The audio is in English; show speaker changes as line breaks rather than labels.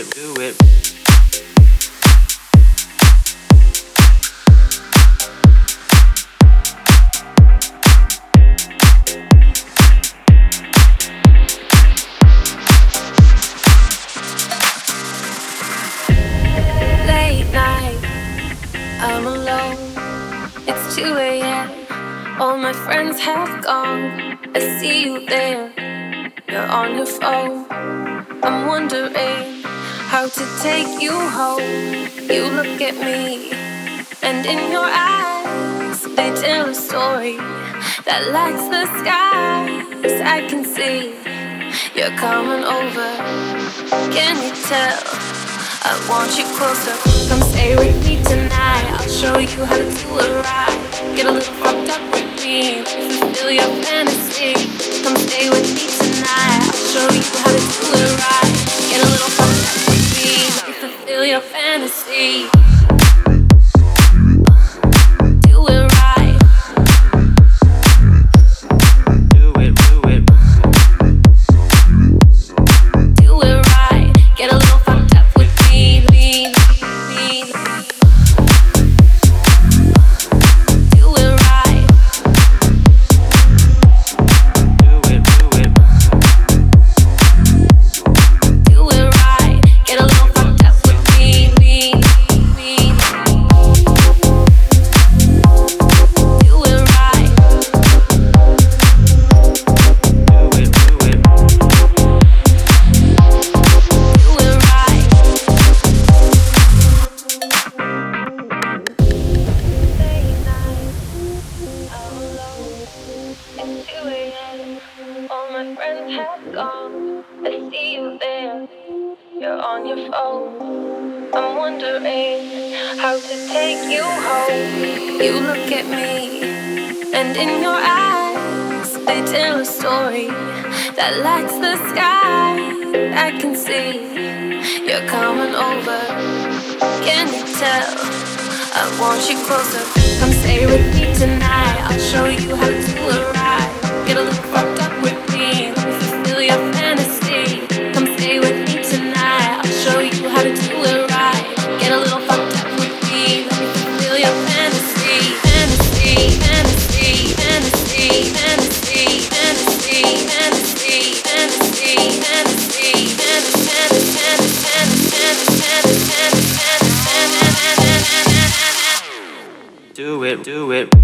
Late night, I'm alone. It's 2 a.m. All my friends have gone. I see you there. You're on your phone. I'm wondering how to take you home. You look at me, and in your eyes, they tell a story that lights the skies. I can see you're coming over. Can you tell? I want you closer. Come stay with me tonight. I'll show you how to do it right. Get a little fucked up with me, fulfill your fantasy. Come stay with me tonight. I'll show you how to do it right. Get a little fucked up with me, fulfill your fantasy. All my friends have gone. I see you there. You're on your phone. I'm wondering how to take you home. You look at me, and in your eyes, they tell a story that lights the sky. I can see you're coming over. Can you tell? I want you closer. Come stay with me tonight. I'll show you how to do it right. Get a little fucked up with me, fulfill your fantasy. Come stay with me tonight. I'll show you how to do it right. Get a little fucked up with me, fulfill your fantasy. Fantasy, fantasy, fantasy, fantasy, fantasy, fantasy, fantasy, fantasy, fantasy.
Do it.